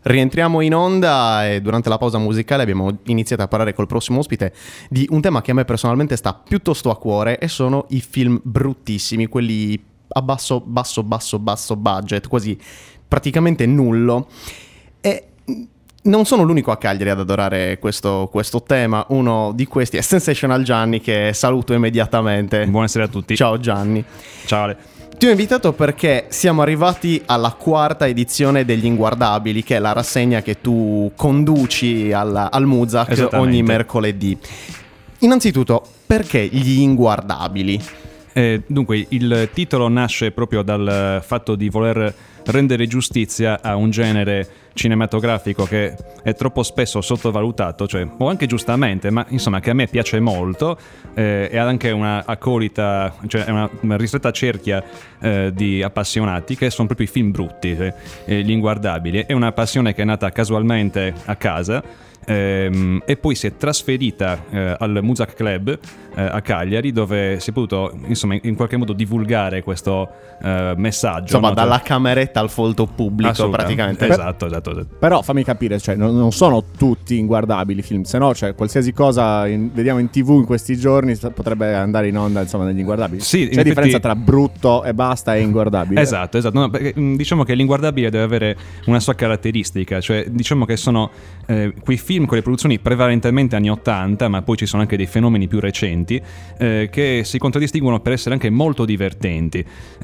Rientriamo in onda e durante la pausa musicale abbiamo iniziato a parlare col prossimo ospite di un tema che a me personalmente sta piuttosto a cuore, e sono i film bruttissimi, quelli a basso budget, quasi praticamente nullo. E non sono l'unico a Cagliari ad adorare questo tema. Uno di questi è Sensational Gianni, che saluto immediatamente. Buonasera a tutti. Ciao Gianni. Ciao Ale. Ti ho invitato perché siamo arrivati alla 4ª edizione degli Inguardabili, che è la rassegna che tu conduci al Muzak ogni mercoledì. Innanzitutto, perché gli Inguardabili? Dunque, il titolo nasce proprio dal fatto di voler rendere giustizia a un genere cinematografico che è troppo spesso sottovalutato, cioè, o anche giustamente, ma insomma che a me piace molto, e ha anche una accolita, cioè una ristretta cerchia di appassionati, che sono proprio i film brutti, gli Inguardabili. È una passione che è nata casualmente a casa, e poi si è trasferita al Muzak Club a Cagliari, dove si è potuto insomma in qualche modo divulgare questo messaggio, insomma, no? dalla cameretta al folto pubblico praticamente. Esatto. Però fammi capire, cioè non sono tutti inguardabili i film, se no, cioè, qualsiasi cosa vediamo in TV in questi giorni potrebbe andare in onda, insomma, negli inguardabili. Sì, c'è differenza tra brutto e basta e inguardabile. Esatto. No, perché, diciamo che l'inguardabile deve avere una sua caratteristica, cioè diciamo che sono quei film, quelle produzioni prevalentemente anni 80, ma poi ci sono anche dei fenomeni più recenti che si contraddistinguono per essere anche molto divertenti.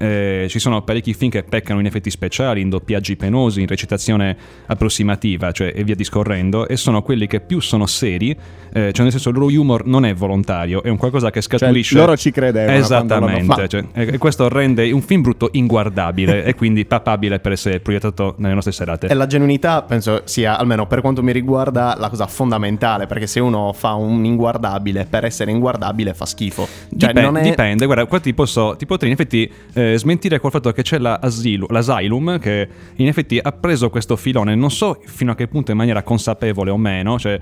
Ci sono parecchi film che peccano in effetti speciali, in doppiaggi penosi, in recitazione approssimativa, cioè, e via discorrendo, e sono quelli che più sono seri, cioè nel senso il loro humor non è volontario, è un qualcosa che scaturisce, cioè, loro ci credevano. Esattamente, cioè, e questo rende un film brutto inguardabile e quindi papabile per essere proiettato nelle nostre serate. E la genuinità penso sia, almeno per quanto mi riguarda, la cosa fondamentale, perché se uno fa un inguardabile per essere inguardabile fa schifo. Cioè, dipende, guarda, qua ti potrei in effetti smentire col fatto che c'è l'Asylum, che in effetti ha preso questo filone, non so fino a che punto in maniera consapevole o meno, cioè,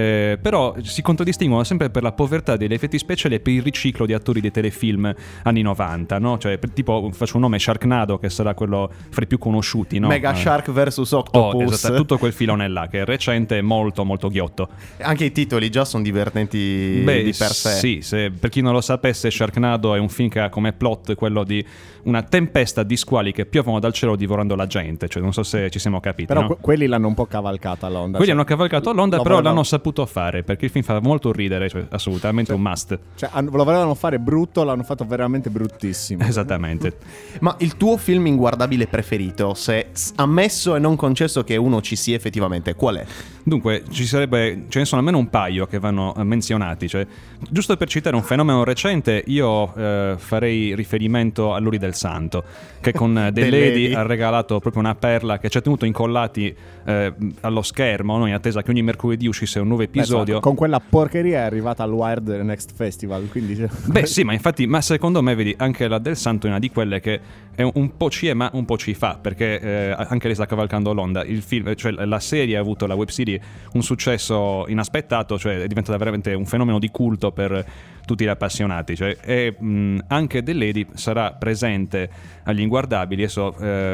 però si contraddistinguono sempre per la povertà degli effetti speciali e per il riciclo di attori dei telefilm anni 90, no? Cioè, tipo, faccio un nome, Sharknado, che sarà quello fra i più conosciuti, no? Mega Shark vs Octopus. Esatto, tutto quel filone là, che è recente e molto molto ghiotto. Anche i titoli già sono divertenti di per sé. Sì, per chi non lo sapesse, Sharknado è un film che ha come plot quello di una tempesta di squali che piovono dal cielo divorando la gente, cioè non so se ci siamo capiti. Però no? quelli l'hanno un po' cavalcata l'onda. Quelli hanno cavalcato l'onda, però l'hanno saputo fare, perché il film fa molto ridere, cioè assolutamente un must. Cioè lo volevano fare brutto, l'hanno fatto veramente bruttissimo. Esattamente. Ma il tuo film inguardabile preferito, se ammesso e non concesso che uno ci sia effettivamente, qual è? Dunque, ce ne sono almeno un paio che vanno menzionati, cioè, giusto per citare un fenomeno recente, io farei riferimento a Luri del Santo, che con The Lady ha regalato proprio una perla che ci ha tenuto incollati allo schermo, no? In attesa che ogni mercoledì uscisse un nuovo episodio. Con quella porcheria è arrivata al Wired Next Festival, quindi... Beh sì, ma secondo me, vedi, anche la del Santo è una di quelle che è un po' ci è ma un po' ci fa, perché anche lei sta cavalcando l'onda. Il film, cioè la serie ha avuto, la web series, un successo inaspettato, cioè è diventata veramente un fenomeno di culto per tutti gli appassionati, cioè, e anche The Lady sarà presente agli Inguardabili. Adesso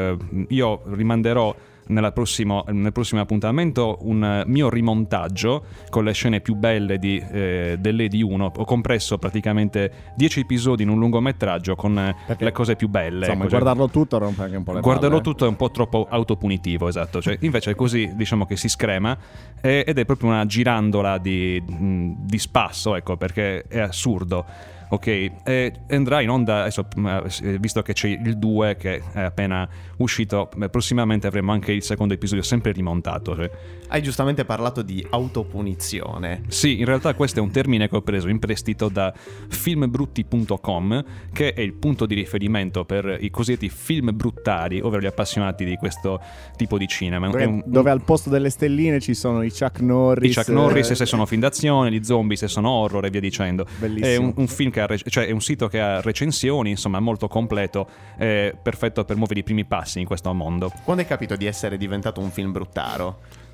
io rimanderò nel prossimo appuntamento un mio rimontaggio con le scene più belle di The Lady 1. Ho compresso praticamente 10 episodi in un lungometraggio con le cose più belle. Insomma, ecco, guardarlo tutto rompe anche un po' le guardarlo palle. Tutto è un po' troppo autopunitivo, esatto, cioè, invece così diciamo che si screma ed è proprio una girandola di spasso, ecco, perché è assurdo. Ok, e andrà in onda adesso, visto che c'è il 2 che è appena uscito, prossimamente avremo anche il secondo episodio sempre rimontato, cioè. Hai giustamente parlato di autopunizione. Sì, in realtà questo è un termine che ho preso in prestito da filmbrutti.com, che è il punto di riferimento per i cosiddetti film bruttari, ovvero gli appassionati di questo tipo di cinema. Dove al posto delle stelline ci sono i Chuck Norris. Se sono film d'azione, gli zombie se sono horror e via dicendo. Bellissimo. È un film cioè è un sito che ha recensioni, insomma molto completo, perfetto per muovere i primi passi in questo mondo. Quando è capito di essere diventato un film bruttaro?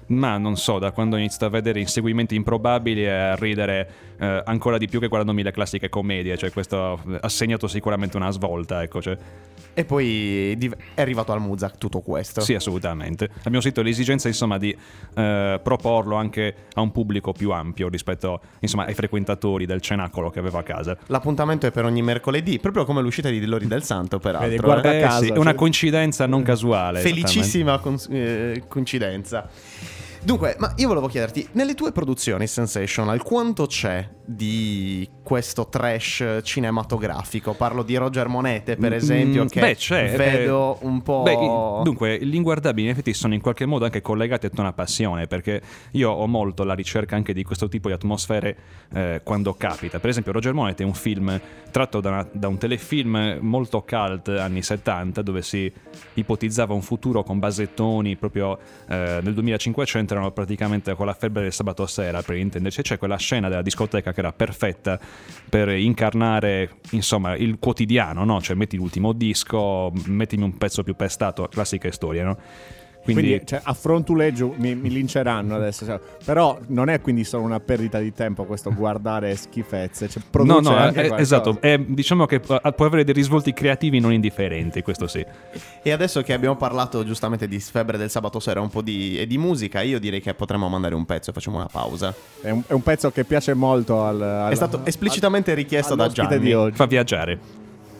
Ma non so, da quando ho iniziato a vedere inseguimenti improbabili e a ridere ancora di più che guardandomi le classiche commedie, cioè questo ha segnato sicuramente una svolta, ecco, cioè. E poi è arrivato al Muzak tutto questo. Sì, assolutamente. Abbiamo sentito l'esigenza, insomma, di proporlo anche a un pubblico più ampio rispetto, insomma, ai frequentatori del cenacolo che avevo a casa. L'appuntamento è per ogni mercoledì, proprio come l'uscita di Lori del Santo, peraltro. Vedi, guarda caso, sì, è una coincidenza non casuale. Felicissima coincidenza. Dunque, ma io volevo chiederti, nelle tue produzioni Sensational, quanto c'è di questo trash cinematografico? Parlo di Roger Monete, per esempio, che c'è, vedo un po'... Dunque, gli inguardabili in effetti sono in qualche modo anche collegati a una passione, perché io ho molto la ricerca anche di questo tipo di atmosfere quando capita. Per esempio, Roger Monete è un film tratto da un telefilm molto cult anni 70, dove si ipotizzava un futuro con basettoni proprio nel 2500 erano praticamente con la febbre del sabato sera, per intenderci. C'è quella scena della discoteca che era perfetta per incarnare, insomma, il quotidiano, no? Cioè metti l'ultimo disco, mettimi un pezzo più pestato, classiche storie, no? Quindi cioè, a frontuleggio mi linceranno adesso, cioè, però non è quindi solo una perdita di tempo questo guardare schifezze, cioè, produce anche esatto, diciamo che può avere dei risvolti creativi non indifferenti, questo sì. E adesso che abbiamo parlato giustamente di febbre del sabato sera un po' e di musica, io direi che potremmo mandare un pezzo e facciamo una pausa. È un pezzo che piace molto è stato esplicitamente richiesto da Gianni di oggi. Fa viaggiare.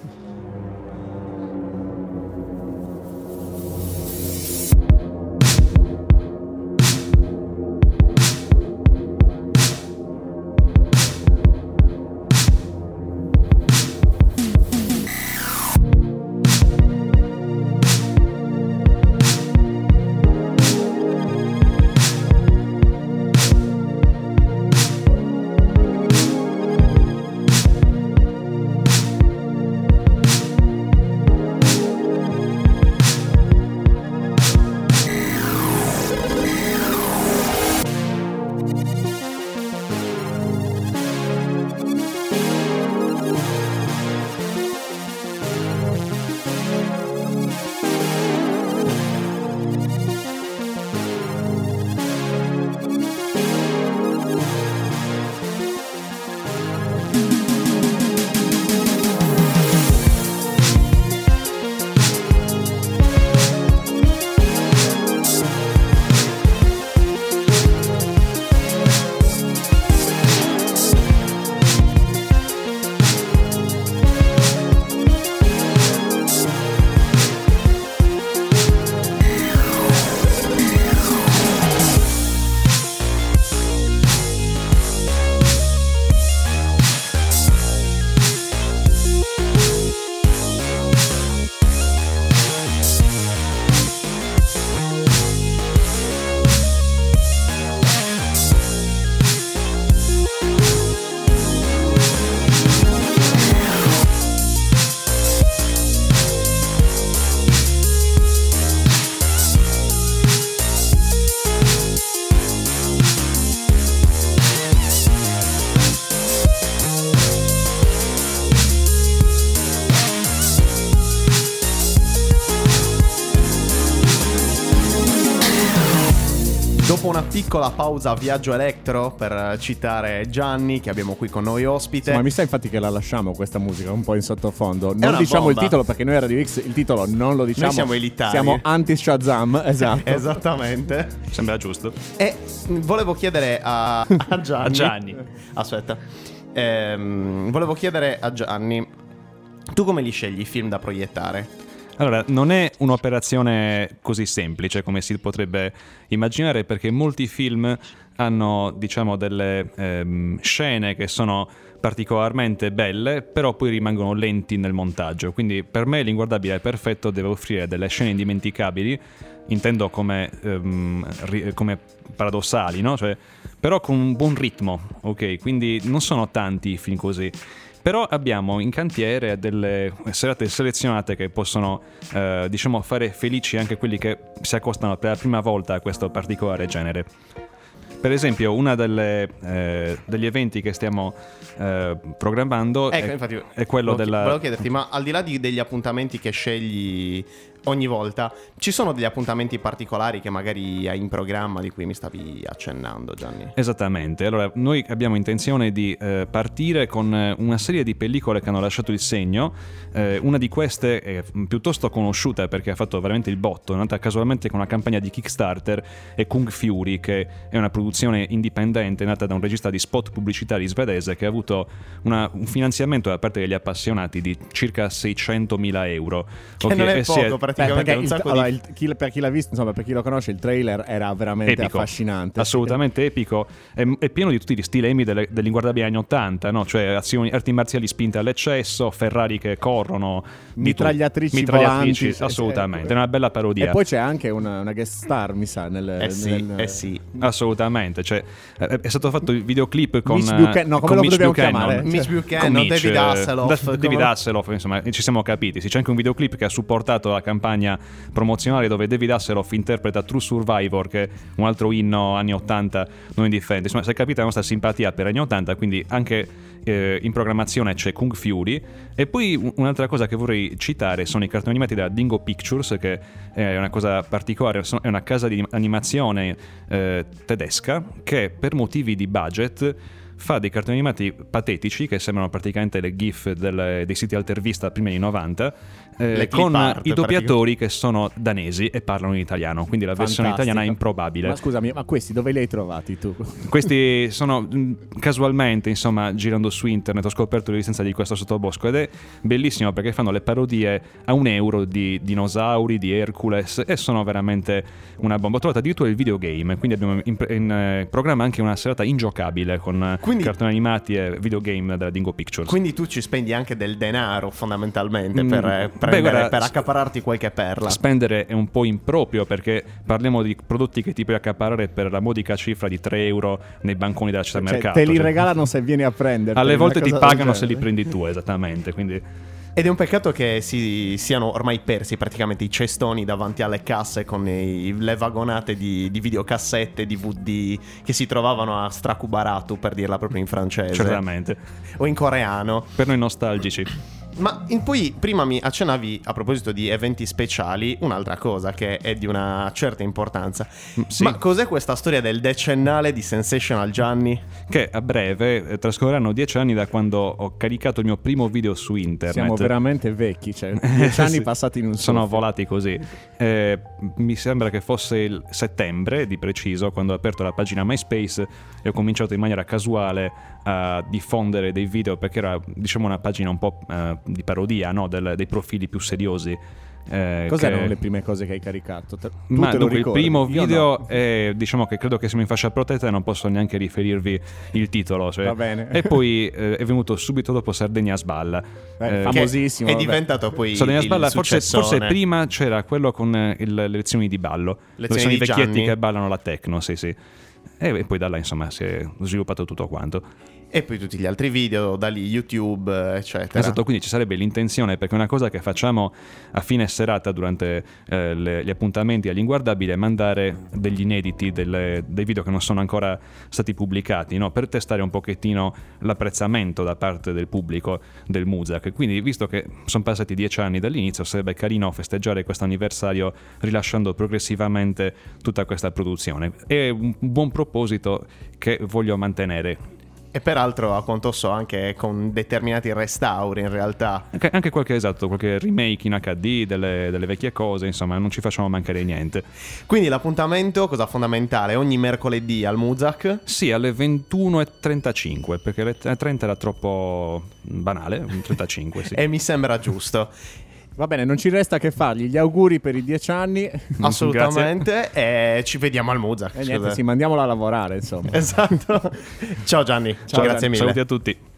Dopo una piccola pausa viaggio elettro, per citare Gianni che abbiamo qui con noi ospite. Sì, ma mi sa infatti che la lasciamo questa musica un po' in sottofondo. Non una diciamo bomba. Il titolo perché noi a Radio X il titolo non lo diciamo. Noi siamo elitari. Siamo anti-Shazam, esatto. Esattamente. Sembra giusto. E volevo chiedere a Gianni. A Gianni. Aspetta. Volevo chiedere a Gianni, tu come li scegli i film da proiettare? Allora, non è un'operazione così semplice come si potrebbe immaginare, perché molti film hanno, diciamo, delle scene che sono particolarmente belle, però poi rimangono lenti nel montaggio. Quindi per me L'Inguardabile è perfetto, deve offrire delle scene indimenticabili, intendo come paradossali, no? Cioè, però con un buon ritmo, ok? Quindi non sono tanti i film così. Però abbiamo in cantiere delle serate selezionate che possono, diciamo, fare felici anche quelli che si accostano per la prima volta a questo particolare genere. Per esempio, una degli eventi che stiamo programmando Ecco, infatti, è quello volevo chiederti, ma al di là degli appuntamenti che scegli ogni volta. Ci sono degli appuntamenti particolari che magari hai in programma di cui mi stavi accennando, Gianni? Esattamente, allora noi abbiamo intenzione di partire con una serie di pellicole che hanno lasciato il segno. Una di queste è piuttosto conosciuta perché ha fatto veramente il botto, è nata casualmente con una campagna di Kickstarter, è Kung Fury, che è una produzione indipendente nata da un regista di spot pubblicitari svedese che ha avuto un finanziamento da parte degli appassionati di circa 600.000 euro. Che non è poco, praticamente un sacco per chi l'ha visto, insomma, per chi lo conosce, il trailer era veramente epico, affascinante, assolutamente epico, è pieno di tutti gli stilemi dell'inguardabili anni 80, no? Cioè azioni, arti marziali spinte all'eccesso, Ferrari che corrono, mitragliatrici volanti, assolutamente, è una bella parodia. E poi c'è anche una guest star, mi sa, sì. Assolutamente, cioè, è stato fatto il videoclip con Miss Buchanan, no, come lo dobbiamo chiamare? Miss Buchanan, David Hasselhoff. David Hasselhoff, insomma, ci siamo capiti. C'è anche un videoclip che ha supportato la campagna promozionale dove David Hasselhoff interpreta True Survivor, che è un altro inno anni 80 non indifferente. Insomma, si è capita la nostra simpatia per anni 80, quindi anche in programmazione c'è Kung Fury. E poi un'altra cosa che vorrei citare sono i cartoni animati della Dingo Pictures, che è una cosa particolare, è una casa di animazione tedesca che per motivi di budget fa dei cartoni animati patetici che sembrano praticamente le gif dei siti altervista primi anni 90, con i doppiatori che sono danesi e parlano in italiano, quindi la versione italiana è improbabile. Ma scusami, ma questi dove li hai trovati tu? Questi sono casualmente, insomma, girando su internet ho scoperto l'esistenza di questo sottobosco ed è bellissimo perché fanno le parodie a €1 di dinosauri, di Hercules, e sono veramente una bomba. Ho trovato addirittura il videogame, quindi abbiamo in programma anche una serata ingiocabile con cartoni animati e videogame della Dingo Pictures. Quindi tu ci spendi anche del denaro fondamentalmente per accaparrarti qualche perla. Spendere è un po' improprio perché parliamo di prodotti che ti puoi accaparare per la modica cifra di €3 nei banconi della città mercato. Te li regalano se vieni a prendere. Alle volte ti pagano se li prendi tu, esattamente, quindi... Ed è un peccato che siano ormai persi praticamente i cestoni davanti alle casse con le vagonate di videocassette, DVD che si trovavano a Stracubaratu, per dirla proprio in francese. Certamente. O in coreano. Per noi nostalgici. Ma poi prima mi accennavi, a proposito di eventi speciali, un'altra cosa che è di una certa importanza. Sì. Ma cos'è questa storia del decennale di Sensational Gianni? Che a breve trascorreranno 10 anni da quando ho caricato il mio primo video su internet. Siamo veramente vecchi, cioè 10 anni sì, passati in un sono soffio. volati così. Mi sembra che fosse il settembre di preciso, quando ho aperto la pagina MySpace e ho cominciato in maniera casuale a diffondere dei video, perché era, diciamo, una pagina un po' di parodia, no? Dei profili più seriosi. Cos'erano le prime cose che hai caricato? Ma dunque, il primo video no. Diciamo che credo che siamo in fascia protetta e non posso neanche riferirvi il titolo, cioè. Va bene. E poi è venuto subito dopo Sardegna Sballa, famosissimo, è diventato poi Sardegna Sballa. Forse prima c'era quello con le lezioni di ballo, dove sono i vecchietti Gianni che ballano la techno, sì. E poi da là, insomma, si è sviluppato tutto quanto. E poi tutti gli altri video, da lì YouTube, eccetera. Esatto, quindi ci sarebbe l'intenzione, perché una cosa che facciamo a fine serata durante gli appuntamenti agli Inguardabili è mandare degli inediti, dei video che non sono ancora stati pubblicati, no? Per testare un pochettino l'apprezzamento da parte del pubblico del Muzak. Quindi, visto che sono passati 10 anni dall'inizio, sarebbe carino festeggiare questo anniversario rilasciando progressivamente tutta questa produzione. È un buon proposito che voglio mantenere. E peraltro, a quanto so, anche con determinati restauri, in realtà. Anche qualche remake in HD delle vecchie cose, insomma, non ci facciamo mancare niente. Quindi l'appuntamento, cosa fondamentale, ogni mercoledì al Muzak? Sì, alle 21:35, perché le 30 era troppo banale, 35, sì. E mi sembra giusto. Va bene, non ci resta che fargli gli auguri per i 10 anni. Assolutamente. E ci vediamo al Muzak. E niente, sì, mandiamola a lavorare, insomma. Esatto. Ciao Gianni. Ciao, grazie mille. Saluti a tutti.